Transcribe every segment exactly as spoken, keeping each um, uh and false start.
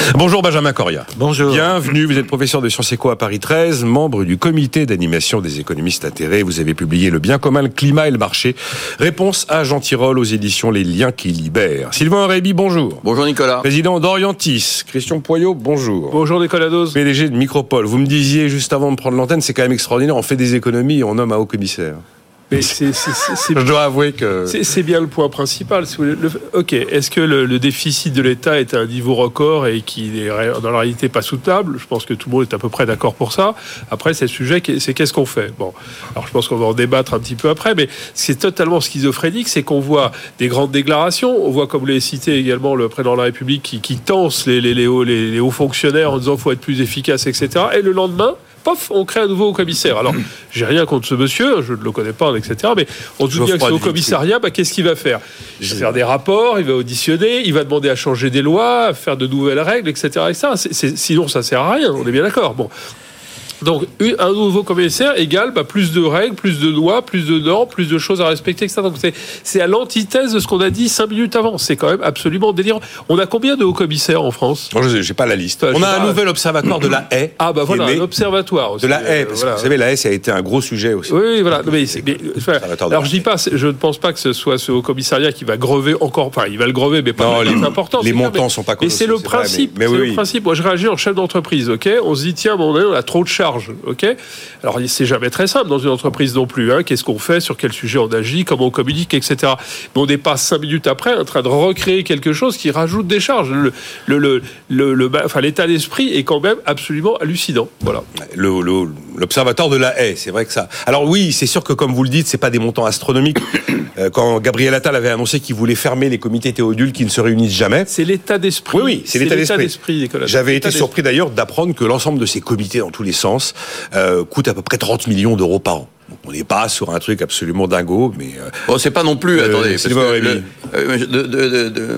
Bonjour Benjamin Coria. Bonjour. Bienvenue, vous êtes professeur de Sciences Éco à Paris treize, membre du comité d'animation des économistes atterrés. Vous avez publié Le bien commun, le climat et le marché. Réponse à Jean Tirole aux éditions Les liens qui libèrent. Sylvain Aurébi, bonjour. Bonjour Nicolas. Président d'Orientis. Christian Poyot, bonjour. Bonjour Nicolas Dose. P D G de Micropole. Vous me disiez juste avant de prendre l'antenne, c'est quand même extraordinaire, on fait des économies et on nomme un haut commissaire. Mais c'est, c'est, c'est, c'est, Je dois avouer que... c'est, c'est bien le point principal. Si vous voulez. Le, ok, est-ce que le, le déficit de l'État est à un niveau record et qui n'est dans la réalité pas soutenable? Je pense que tout le monde est à peu près d'accord pour ça. Après, c'est le sujet, c'est qu'est-ce qu'on fait? Bon, alors je pense qu'on va en débattre un petit peu après, mais ce qui est totalement schizophrénique, c'est qu'on voit des grandes déclarations, on voit, comme vous l'avez cité également, le président de la République qui, qui tense les, les, les, hauts, les, les hauts fonctionnaires en disant qu'il faut être plus efficace, et cetera. Et le lendemain, pof, on crée un nouveau haut-commissaire. Alors, j'ai rien contre ce monsieur, je ne le connais pas, et cetera. Mais on se dit bien que ce haut-commissariat, bah, qu'est-ce qu'il va faire? Il va faire des rapports, il va auditionner, il va demander à changer des lois, à faire de nouvelles règles, et cetera. Et ça, c'est, c'est, sinon, ça ne sert à rien, on est bien d'accord. Bon. Donc, un nouveau commissaire égale bah, plus de règles, plus de lois, plus de normes, plus de choses à respecter, et cetera. Donc, c'est, c'est à l'antithèse de ce qu'on a dit cinq minutes avant. C'est quand même absolument délirant. On a combien de hauts commissaires en France? Moi, je n'ai pas la liste. Enfin, on a un pas... nouvel observatoire de la haie. Ah, bah voilà, un observatoire aussi. De la haie, parce voilà. que vous savez, la haie, ça a été un gros sujet aussi. Oui, oui voilà. Mais, mais, enfin, alors, je dis pas, je ne pense pas que ce soit ce haut commissariat qui va grever encore. Enfin, il va le grever, mais pas non, les important. Les montants ne mais, sont pas colossaux. Mais c'est le principe. Vrai, mais, mais c'est oui, le oui. principe. Moi, je réagis en chef d'entreprise, ok? On se dit, tiens, à un moment donné, on a trop de charges, ok? Alors, c'est jamais très simple dans une entreprise non plus. Hein. Qu'est-ce qu'on fait, sur quel sujet on agit, comment on communique, et cetera. Mais on n'est pas cinq minutes après en train de recréer quelque chose qui rajoute des charges. Le, le, le, le, le, enfin, l'état d'esprit est quand même absolument hallucinant. Voilà. Le, le, l'observatoire de la haie, c'est vrai que ça. Alors oui, c'est sûr que comme vous le dites, c'est pas des montants astronomiques. Quand Gabriel Attal avait annoncé qu'il voulait fermer les comités Théodule qui ne se réunissent jamais. C'est l'état d'esprit. Oui, oui, c'est, c'est l'état, l'état d'esprit. d'esprit J'avais l'état été d'esprit. surpris d'ailleurs d'apprendre que l'ensemble de ces comités dans tous les sens euh, coûte à peu près trente millions d'euros par an. Donc on n'est pas sur un truc absolument dingo, mais... Euh, bon, c'est pas non plus... Euh, attendez, parce que le, euh, de, de, de, de,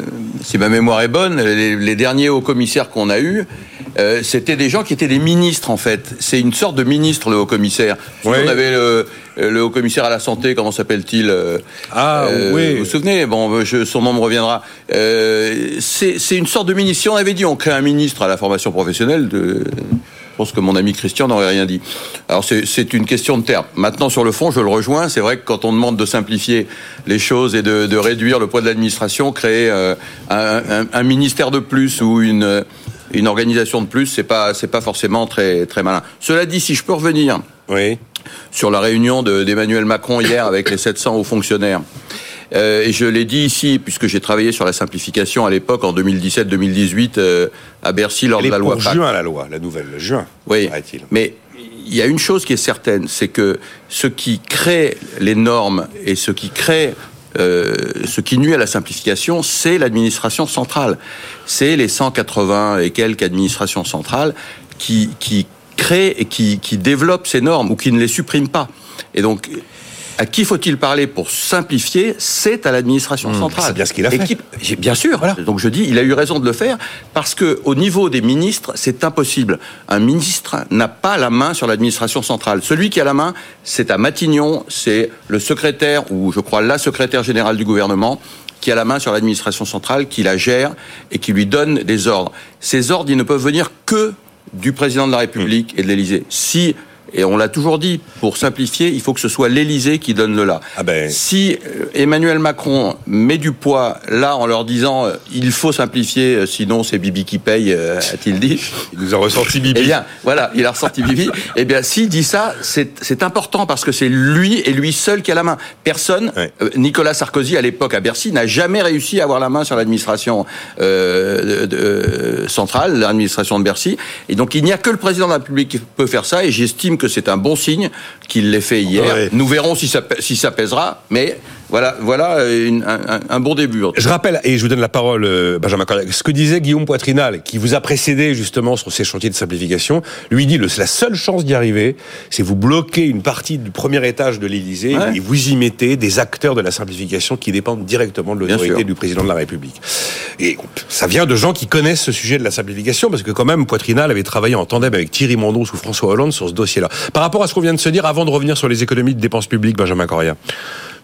si ma mémoire est bonne, les, les derniers hauts commissaires qu'on a eus, euh, c'était des gens qui étaient des ministres, en fait. C'est une sorte de ministre, le haut commissaire. Oui. On avait le, le haut commissaire à la santé, comment s'appelle-t-il euh, Ah, euh, oui. Vous vous souvenez? Bon, je, son nom me reviendra. Euh, c'est, c'est une sorte de ministre. Si on avait dit on crée un ministre à la formation professionnelle de... Je pense que mon ami Christian n'aurait rien dit. Alors c'est, c'est une question de terme. Maintenant, sur le fond, je le rejoins. C'est vrai que quand on demande de simplifier les choses et de, de réduire le poids de l'administration, créer euh, un, un, un ministère de plus ou une, une organisation de plus, c'est pas, c'est pas forcément très, très malin. Cela dit, si je peux revenir oui. sur la réunion de, d'Emmanuel Macron hier avec les sept cents hauts fonctionnaires. Euh, et je l'ai dit ici, puisque j'ai travaillé sur la simplification à l'époque, en deux mille dix-sept deux mille dix-huit, euh, à Bercy, lors Elle de la est loi pour Pacte. juin, la loi, la nouvelle, juin, oui, paraît-il. Mais il y a une chose qui est certaine, c'est que ce qui crée les normes et ce qui crée... Euh, ce qui nuit à la simplification, c'est l'administration centrale. C'est les cent quatre-vingts et quelques administrations centrales qui, qui créent et qui, qui développent ces normes ou qui ne les suppriment pas. Et donc... À qui faut-il parler pour simplifier? C'est à l'administration mmh, centrale. C'est bien ce qu'il a fait. Qui, bien sûr. Voilà. Donc je dis, il a eu raison de le faire parce que au niveau des ministres, c'est impossible. Un ministre n'a pas la main sur l'administration centrale. Celui qui a la main, c'est à Matignon, c'est le secrétaire ou je crois la secrétaire générale du gouvernement qui a la main sur l'administration centrale, qui la gère et qui lui donne des ordres. Ces ordres, ils ne peuvent venir que du président de la République mmh. et de l'Élysée. Si Et on l'a toujours dit, pour simplifier, il faut que ce soit l'Élysée qui donne le là. Ah ben... Si Emmanuel Macron met du poids là en leur disant « il faut simplifier, sinon c'est Bibi qui paye », a-t-il dit. Il nous a ressenti Bibi. Eh bien, voilà, il a ressenti Bibi. Eh bien, s'il dit ça, c'est, c'est important parce que c'est lui et lui seul qui a la main. Personne, ouais. euh, Nicolas Sarkozy à l'époque à Bercy, n'a jamais réussi à avoir la main sur l'administration euh, de, de, centrale, l'administration de Bercy. Et donc, il n'y a que le président de la République qui peut faire ça et j'estime que c'est un bon signe qu'il l'ait fait hier. Ouais. Nous verrons si ça, si ça pèsera, mais voilà, voilà une, un, un bon début. Je rappelle, et je vous donne la parole, Benjamin Coria, ce que disait Guillaume Poitrinal, qui vous a précédé justement sur ces chantiers de simplification. Lui dit, le, la seule chance d'y arriver, c'est vous bloquer une partie du premier étage de l'Élysée ouais. et vous y mettez des acteurs de la simplification qui dépendent directement de l'autorité du président de la République. Et ça vient de gens qui connaissent ce sujet de la simplification, parce que quand même, Poitrinal avait travaillé en tandem avec Thierry Mandon sous François Hollande sur ce dossier-là. Par rapport à ce qu'on vient de se dire, avant de revenir sur les économies de dépenses publiques, Benjamin Coria.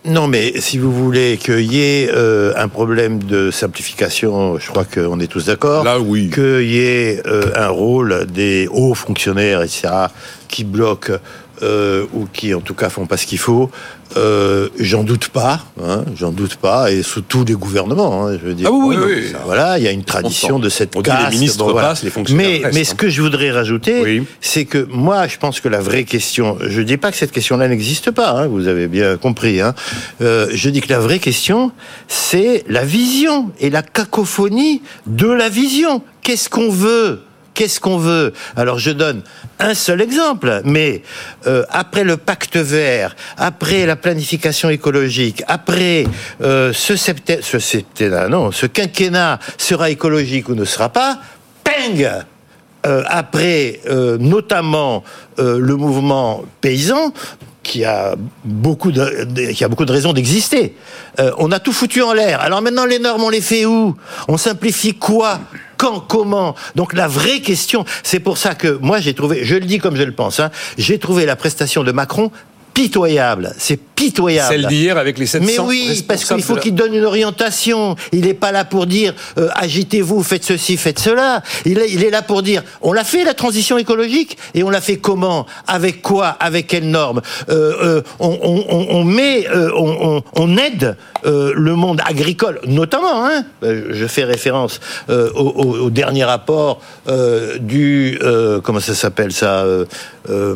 Non, mais si vous voulez qu'il y ait euh, un problème de simplification, je crois qu'on est tous d'accord. Là, oui. Qu'il y ait euh, un rôle des hauts fonctionnaires, et cetera, qui bloquent euh, ou qui, en tout cas, font pas ce qu'il faut. Euh, j'en doute pas, hein, j'en doute pas, et sous tous les gouvernements, hein, je veux dire. Ah oui, oui, oui, oui. ça, voilà, il y a une tradition de cette on dit caste. les ministres bon, voilà. passent, les fonctionnaires Mais, restent, mais hein. ce que je voudrais rajouter, oui. c'est que moi, je pense que la vraie question, je dis pas que cette question-là n'existe pas, hein, vous avez bien compris, hein, euh, je dis que la vraie question, c'est la vision et la cacophonie de la vision. Qu'est-ce qu'on veut ? Qu'est-ce qu'on veut ? Alors je donne un seul exemple, mais euh, après le pacte vert, après la planification écologique, après euh, ce septennat, ce septennat, non, ce quinquennat sera écologique ou ne sera pas, ping euh, après euh, notamment euh, le mouvement paysan, qui a beaucoup de, de, qui a beaucoup de raisons d'exister. Euh, on a tout foutu en l'air. Alors maintenant, les normes, on les fait où ? On simplifie quoi ? Quand ? Comment ? Donc la vraie question, c'est pour ça que moi j'ai trouvé, je le dis comme je le pense, hein, j'ai trouvé la prestation de Macron pitoyable, c'est pitoyable. Celle d'hier avec les sept cents Mais oui, parce qu'il faut qu'il donne une orientation. Il n'est pas là pour dire euh, agitez-vous, faites ceci, faites cela. Il est, il est là pour dire on l'a fait la transition écologique et on l'a fait comment ? Avec quoi ? Avec quelles normes ? euh, euh, on, on, on met, euh, on, on aide euh, le monde agricole, notamment. Hein, je fais référence euh, au, au, au dernier rapport euh, du euh, comment ça s'appelle ça euh, euh,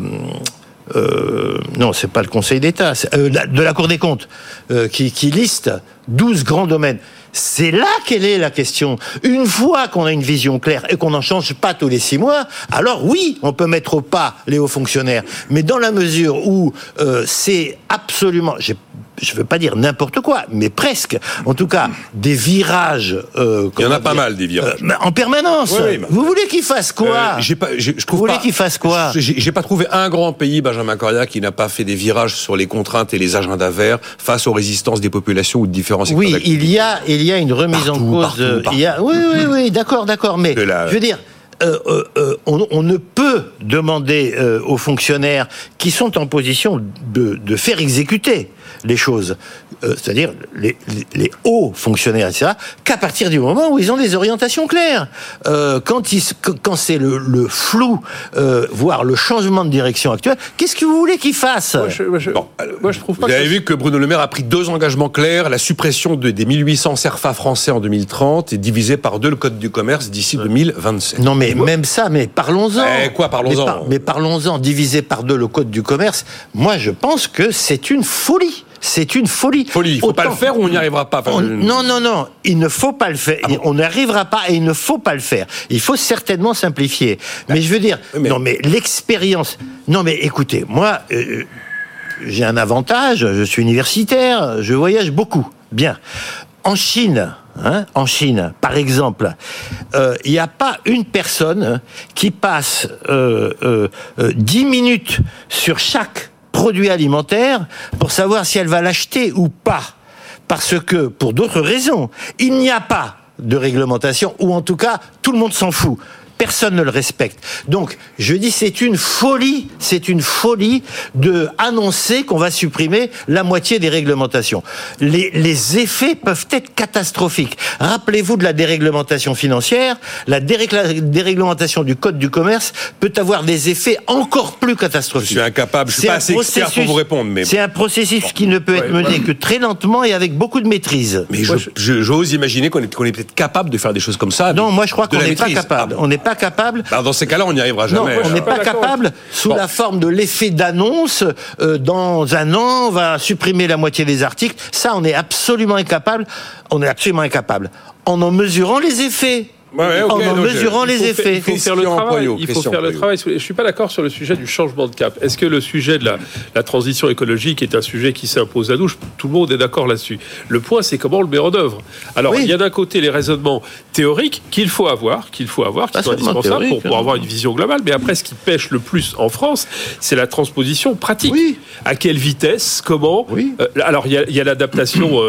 Euh, non, c'est pas le Conseil d'État, c'est, euh, de la Cour des comptes, euh, qui, qui liste douze grands domaines. C'est là qu'elle est la question. Une fois qu'on a une vision claire et qu'on n'en change pas tous les six mois, alors oui, on peut mettre au pas les hauts fonctionnaires. Mais dans la mesure où euh, c'est absolument, j'ai, je ne veux pas dire n'importe quoi, mais presque, en tout cas, des virages... Euh, Il y en a dire, pas mal, des virages. Euh, en permanence. Oui, oui, bah, vous voulez qu'il fasse quoi euh, j'ai pas, j'ai, je trouve Vous voulez pas, qu'il fasse quoi j'ai, j'ai pas trouvé un grand pays, Benjamin Cordia, qui n'a pas fait des virages sur les contraintes et les agendas verts face aux résistances des populations ou de différents secteurs Oui, d'activité. il y a, il y a une remise Partout, en cause. partout, euh, partout. Il y a, oui, oui, oui, d'accord, d'accord. Mais la- je veux dire, euh, euh, euh, on, on ne peut demander euh, aux fonctionnaires qui sont en position de, de faire exécuter les choses, euh, c'est-à-dire les, les, les hauts fonctionnaires, et cetera, qu'à partir du moment où ils ont des orientations claires. Euh, quand, ils, quand c'est le, le flou, euh, voire le changement de direction actuelle, qu'est-ce que vous voulez qu'ils fassent ? Moi, je, moi, je, Bon, moi, je trouve pas Vous que avez ça- vu que Bruno Le Maire a pris deux engagements clairs, la suppression de, des mille huit cents CERFA français en deux mille trente et diviser par deux le code du commerce d'ici deux mille vingt-sept. Non, mais même ça, mais parlons-en. Eh, quoi, parlons-en. Mais, par- mais parlons-en, diviser par deux le code du commerce. Moi, je pense que c'est une folie. C'est une folie. Folie, il faut Autant- pas le faire ou on n'y arrivera pas. Enfin, On- je- Non, non, non, il ne faut pas le faire. Ah bon On n'arrivera pas et il ne faut pas le faire. Il faut certainement simplifier. Mais je veux dire, mais- non, mais l'expérience. Non, mais écoutez, moi, euh, j'ai un avantage. Je suis universitaire. Je voyage beaucoup. Bien. En Chine, hein, en Chine, par exemple, euh, il n'y a pas une personne qui passe euh, euh, euh, dix minutes sur chaque produit alimentaire pour savoir si elle va l'acheter ou pas. Parce que, pour d'autres raisons, il n'y a pas de réglementation, ou en tout cas, tout le monde s'en fout. Personne ne le respecte. Donc, je dis, c'est une folie, c'est une folie de annoncer qu'on va supprimer la moitié des réglementations. Les, les effets peuvent être catastrophiques. Rappelez-vous de la déréglementation financière. La dérégla- déréglementation du code du commerce peut avoir des effets encore plus Je catastrophiques. suis incapable, je suis C'est pas un assez expert pour processus- vous répondre, mais. C'est un processus qui ne peut être Ouais, mené ouais. que très lentement et avec beaucoup de maîtrise. Mais Moi, je- je- j'ose imaginer qu'on est, qu'on est peut-être capable de faire des choses comme ça. Non, de- moi je crois de qu'on la n'est pas maîtrise. capable. Ah bon. On n'est pas capable. Alors, dans ces cas-là, on n'y arrivera Non, jamais. on n'est pas pas d'accord. capable, sous Bon. la forme de l'effet d'annonce, euh, dans un an, on va supprimer la moitié des articles. Ça, on est absolument incapable. On est absolument incapable. En en mesurant les effets. Ouais, ouais, ok, en en donc, mesurant Il les faut effets. faire- Il faut faire le Christian travail. Poyot, Il faut Christian faire le Poyot. travail. Je suis pas d'accord sur le sujet du changement de cap. Est-ce que le sujet de la, la transition écologique est un sujet qui s'impose à nous ? Je- Tout le monde est d'accord là-dessus. Le point, c'est comment on le met en œuvre. Alors, Oui. il y a d'un côté les raisonnements théoriques qu'il faut avoir, qu'il faut avoir, qui Pas sont seulement indispensables théorique, pour, pour hein. avoir une vision globale. Mais après, ce qui pêche le plus en France, c'est la transposition pratique. Oui. À quelle vitesse ? Comment ? Oui. Euh, alors, il y a, il y a l'adaptation. euh,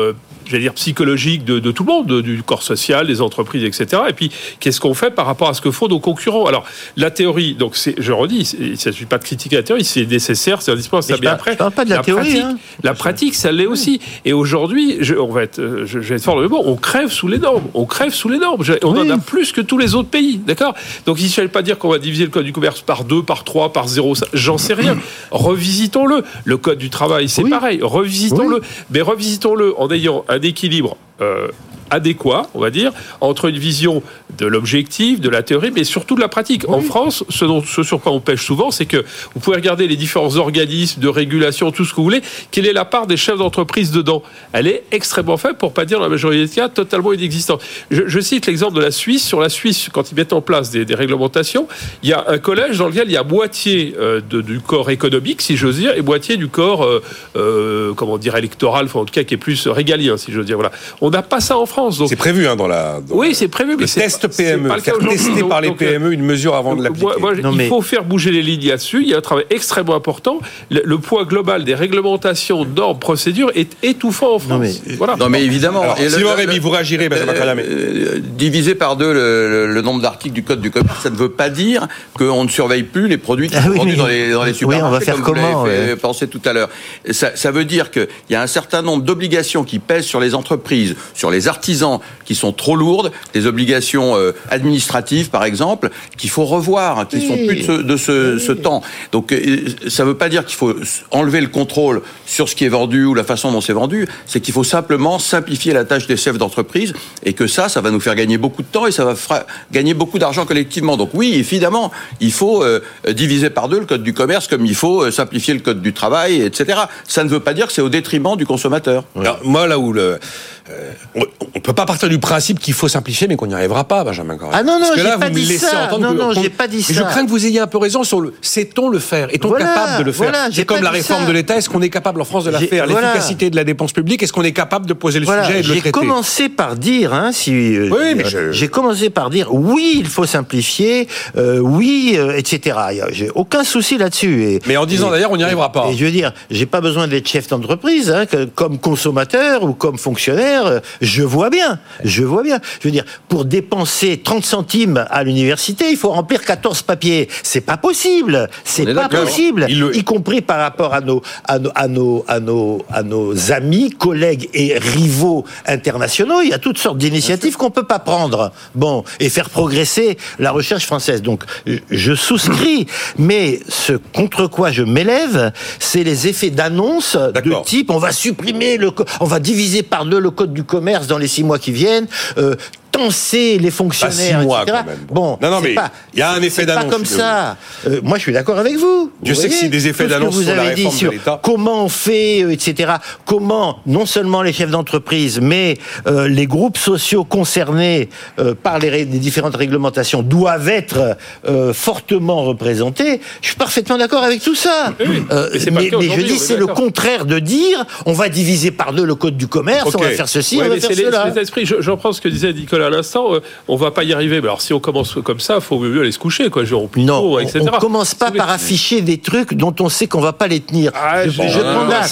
je vais dire, psychologique de, de tout le monde, de, du corps social, des entreprises, et cetera. Et puis, qu'est-ce qu'on fait par rapport à ce que font nos concurrents? Alors, la théorie, donc c'est, je redis, il ne s'agit pas de critiquer la théorie, c'est nécessaire, c'est indispensable. Mais après, je parle pas de la, la théorie. Pratique, hein. La pratique, ça l'est aussi. Et aujourd'hui, je, on va être, je, je vais être fort dans le mot, on crève sous les normes. On crève sous les normes. On oui. en a plus que tous les autres pays, d'accord? Donc, il ne s'agit pas de dire qu'on va diviser le code du commerce par deux, par trois, par zéro, j'en sais rien. Revisitons-le. Le code du travail, c'est oui. pareil. Revisitons-le. Oui. Mais revisitons-le en ayant un équilibre euh, adéquat, on va dire, entre une vision de l'objectif, de la théorie, mais surtout de la pratique. Oui. En France, ce, dont, ce sur quoi on pêche souvent, c'est que vous pouvez regarder les différents organismes de régulation, tout ce que vous voulez, quelle est la part des chefs d'entreprise dedans? Elle est extrêmement faible, pour ne pas dire, dans la majorité des cas, totalement inexistante. Je, je cite l'exemple de la Suisse. Sur la Suisse, quand ils mettent en place des, des réglementations, il y a un collège dans lequel il y a moitié euh, de, du corps économique, si j'ose dire, et moitié du corps, euh, euh, comment dire, électoral, enfin, en tout cas, qui est plus régalien, si j'ose dire. Voilà. On n'a pas ça en France. Donc, c'est prévu hein, dans la. Dans oui, c'est prévu. Le mais test c'est, P M E, c'est faire tester donc, par les donc, P M E une mesure avant donc, de l'appliquer. Moi, moi, non, il mais... faut faire bouger les lignes là-dessus. Il y a un travail extrêmement important. Le, le poids global des réglementations, normes, procédures est étouffant en France. Non mais, voilà. non, mais évidemment. Alors, et Simon le, Rémy, le, vous réagirez, Benjamin euh, Calamé. Euh, diviser par deux le, le, le nombre d'articles du Code du commerce, ça ne veut pas dire qu'on ne surveille plus les produits qui ah, sont oui, vendus oui. dans les, dans les supermarchés. Oui, on va faire comme comment, vous l'avez ouais. pensé tout à l'heure. Ça, ça veut dire qu'il y a un certain nombre d'obligations qui pèsent sur les entreprises, sur les artisans, qui sont trop lourdes, des obligations euh, administratives, par exemple, qu'il faut revoir, qui ne oui. sont plus de ce, de ce, oui. ce temps. Donc, euh, ça ne veut pas dire qu'il faut enlever le contrôle sur ce qui est vendu ou la façon dont c'est vendu, c'est qu'il faut simplement simplifier la tâche des chefs d'entreprise et que ça, ça va nous faire gagner beaucoup de temps et ça va fra- gagner beaucoup d'argent collectivement. Donc oui, évidemment, il faut euh, diviser par deux le code du commerce comme il faut euh, simplifier le code du travail, et cetera. Ça ne veut pas dire que c'est au détriment du consommateur. Alors, moi, là où le... Euh, on ne peut pas partir du principe qu'il faut simplifier, mais qu'on n'y arrivera pas, Benjamin Corrèze. Ah non, non, Parce que j'ai là, pas vous dit me laissez ça. entendre Non, que, non, qu'on... j'ai pas dit mais ça. je crains que vous ayez un peu raison sur le sait-on le faire? Est-on voilà, capable de le faire? Voilà, c'est comme la réforme ça. de l'État, est-ce qu'on est capable en France de la j'ai, faire? voilà. L'efficacité de la dépense publique, est-ce qu'on est capable de poser le voilà, sujet et de le j'ai traiter? J'ai commencé par dire, hein, si, euh, oui, mais je... j'ai commencé par dire, oui, il faut simplifier, euh, oui, euh, et cetera. J'ai aucun souci là-dessus. Et, mais en disant et, d'ailleurs, on n'y arrivera pas. Et je veux dire, j'ai pas besoin d'être chef d'entreprise, hein, que, comme consommateur ou comme fonctionnaire, je vois bien, je vois bien. Je veux dire, pour dépenser trente centimes à l'université, il faut remplir quatorze papiers. C'est pas possible. C'est pas possible. Le... Y compris par rapport à nos, à nos, à nos, à nos, à nos amis, collègues et rivaux internationaux. Il y a toutes sortes d'initiatives qu'on peut pas prendre. Bon. Et faire progresser la recherche française. Donc, je souscris. Mais ce contre quoi je m'élève, c'est les effets d'annonce D'accord. de type, on va supprimer le, on va diviser par deux le code du commerce dans les six mois qui viennent, euh, tenser les fonctionnaires, pas six mois, et cetera. Quand même. Bon, non, non, mais il y a un effet c'est d'annonce. Pas comme ça. Euh, moi, je suis d'accord avec vous. Je vous sais voyez, que c'est des effets d'annonce vous sur la avez réforme dit sur de l'État. Comment on fait, euh, et cetera. Comment non seulement les chefs d'entreprise, mais euh, les groupes sociaux concernés euh, par les, ré- les différentes réglementations doivent être euh, fortement représentés. Je suis parfaitement d'accord avec tout ça. Oui, euh, mais, mais, mais je dis c'est le contraire de dire on va diviser par deux le code du commerce, okay. on va faire ceci, ouais, on va faire c'est cela. Les, c'est l'esprit. Je, je reprends ce que disait Nicolas à l'instant. Euh, on va pas y arriver. Mais alors si on commence comme ça, il faut mieux aller se coucher, quoi. Genre, non, et cetera. On commence pas par afficher des trucs dont on sait qu'on va pas les tenir. Ah, je, je, je condamne.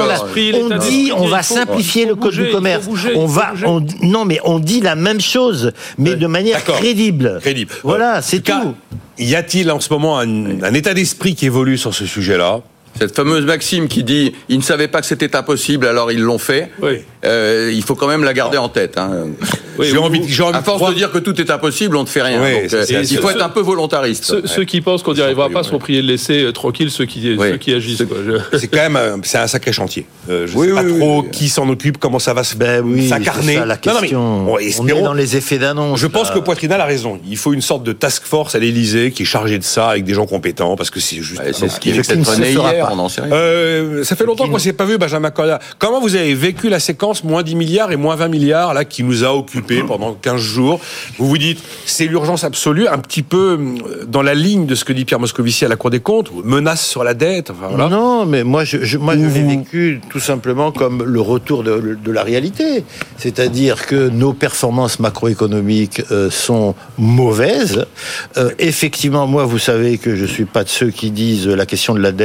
On dit on va simplifier le code du commerce. On va, on, non mais on dit la même chose, mais ouais. de manière D'accord. crédible. Crédible. Voilà, euh, c'est tout. Cas, y a-t-il en ce moment un, un état d'esprit qui évolue sur ce sujet-là? Cette fameuse maxime qui dit « ils ne savaient pas que c'était impossible, alors ils l'ont fait oui. », euh, il faut quand même la garder en tête. Hein. Oui, j'ai envie, j'ai envie à force de, de dire que tout est impossible, on ne fait rien. Oui, Donc, euh, il faut être un peu volontariste. Ceux, ouais. ceux qui pensent qu'on n'y arrivera pas sont priés de laisser euh, tranquille ceux qui, oui. ceux qui agissent. C'est, quoi. c'est quand même un, c'est un sacré chantier. Euh, je ne oui, sais pas oui, trop oui. qui s'en occupe, comment ça va se ben oui, s'incarner. C'est ça la question. Non, non, mais, bon, on est dans les effets d'annonce. Je pense là. que Poitrinal a raison. Il faut une sorte de task force à l'Élysée qui est chargée de ça avec des gens compétents parce que c'est juste. Ouais, c'est ce qui est peut-être né hier, on n'en sait rien. Euh, ça fait longtemps qu'on ne s'est pas vu, Benjamin Correa. Comment vous avez vécu la séquence moins dix milliards et moins vingt milliards là qui nous a occupés pendant quinze jours? Vous vous dites, c'est l'urgence absolue, un petit peu dans la ligne de ce que dit Pierre Moscovici à la Cour des comptes, menace sur la dette. Enfin, voilà. Non, mais moi, je, je, moi, je l'ai vécu tout simplement comme le retour de, de la réalité. C'est-à-dire que nos performances macroéconomiques euh, sont mauvaises. Euh, effectivement, moi, vous savez que je suis pas de ceux qui disent la question de la dette, euh,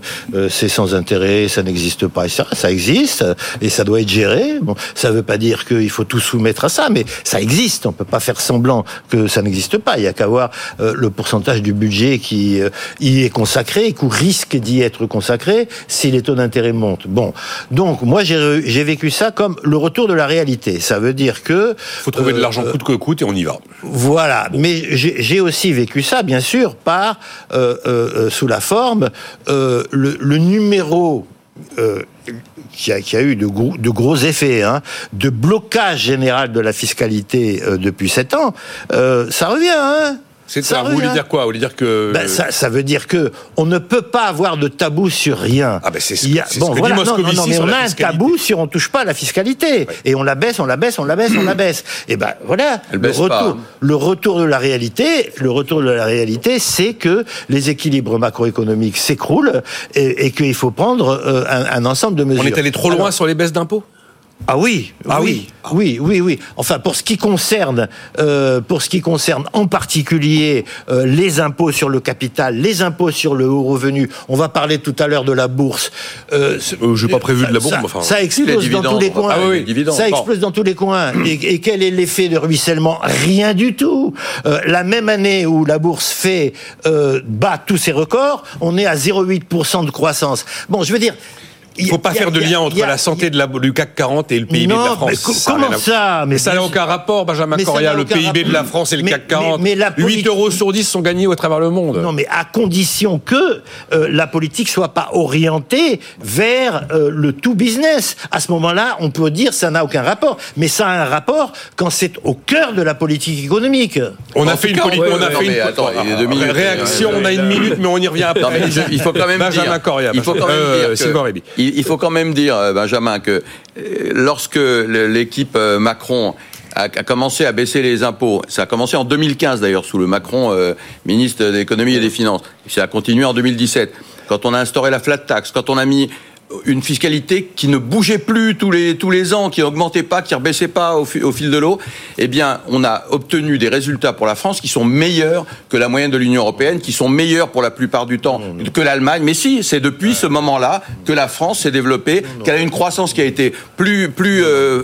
euh, c'est sans intérêt, ça n'existe pas, et cetera. Ça existe et ça doit être géré. Bon, ça ne veut pas dire qu'il faut tout soumettre à ça, mais ça existe. On ne peut pas faire semblant que ça n'existe pas. Il n'y a qu'à voir euh, le pourcentage du budget qui euh, y est consacré, qui risque d'y être consacré si les taux d'intérêt montent. Bon, donc moi j'ai, j'ai vécu ça comme le retour de la réalité. Ça veut dire que il faut trouver euh, de l'argent coûte que coûte et on y va. Voilà, mais j'ai, j'ai aussi vécu ça, bien sûr, par euh, euh, sous la forme euh, le, le numéro euh, qui a, qui a eu de gros, de gros effets, hein, de blocage général de la fiscalité euh, depuis sept ans. Euh, ça revient, hein. C'est ça, vous voulez dire quoi? Vous voulez dire que ben, ça, ça veut dire que on ne peut pas avoir de tabou sur rien. Ah ben c'est ce, Il y a, c'est bon, ce que voilà, dit non, Moscovici non, non, mais sur on la a un fiscalité. tabou si on touche pas à la fiscalité, ouais. Et on la baisse, on la baisse, on la baisse, on la baisse. Et ben voilà, Elle le baisse retour, pas. le retour de la réalité, le retour de la réalité, c'est que les équilibres macroéconomiques s'écroulent et, et qu'il faut prendre euh, un, un ensemble de mesures. On est allé trop loin Alors, sur les baisses d'impôts? Ah oui, ah oui, oui, oui, oui. Enfin, pour ce qui concerne, euh, pour ce qui concerne en particulier euh, les impôts sur le capital, les impôts sur le haut revenu. On va parler tout à l'heure de la bourse. Euh, euh, J'ai pas prévu de la bombe. Ça, enfin, ça explose dans tous les coins. Ah oui, oui. Ça explose bon. dans tous les coins. Et, et quel est l'effet de ruissellement? Rien du tout. Euh, la même année où la bourse fait euh, bat tous ses records, on est à zéro virgule huit pour cent de croissance. Bon, je veux dire. Il ne faut pas y a, faire de lien entre a, la santé de la, du C A C quarante et le P I B non, de la France. Mais co- ça comment ça, ça Mais ça n'a aucun rapport, Benjamin Correa. Le P I B de la France et le mais, C A C quarante. Mais, mais la huit euros sur dix sont gagnés au travers le monde. Non, mais à condition que euh, la politique soit pas orientée vers euh, le tout business. À ce moment-là, on peut dire ça n'a aucun rapport. Mais ça a un rapport quand c'est au cœur de la politique économique. On a fait une politique. On a fait une attends, il y a deux minutes. Réaction. On a une minute, mais on y revient après. Non, mais je, il faut quand même Benjamin dire. Correa. Il faut quand même euh, dire. Que, il, il faut quand même dire, Benjamin, que lorsque l'équipe Macron a commencé à baisser les impôts, ça a commencé en deux mille quinze d'ailleurs, sous le Macron, euh, ministre de l'économie et des finances, et ça a continué en deux mille dix-sept, quand on a instauré la flat tax, quand on a mis une fiscalité qui ne bougeait plus tous les tous les ans, qui n'augmentait pas, qui ne rebaissait pas au, au fil de l'eau, eh bien, on a obtenu des résultats pour la France qui sont meilleurs que la moyenne de l'Union européenne, qui sont meilleurs pour la plupart du temps que l'Allemagne. Mais si, c'est depuis ce moment-là que la France s'est développée, qu'elle a une croissance qui a été plus plus euh,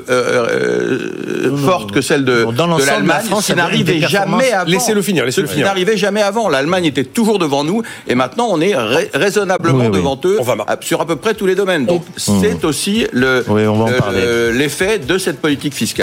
euh, non, forte non, que celle de, de l'Allemagne. La ça n'arrivait jamais avant. Laissez-le finir. Laissez-le finir. Ça n'arrivait jamais avant. L'Allemagne était toujours devant nous, et maintenant on est ra- raisonnablement oui, oui. devant eux sur à peu près tous les domaines. Donc, c'est aussi le, oui, euh, l'effet de cette politique fiscale.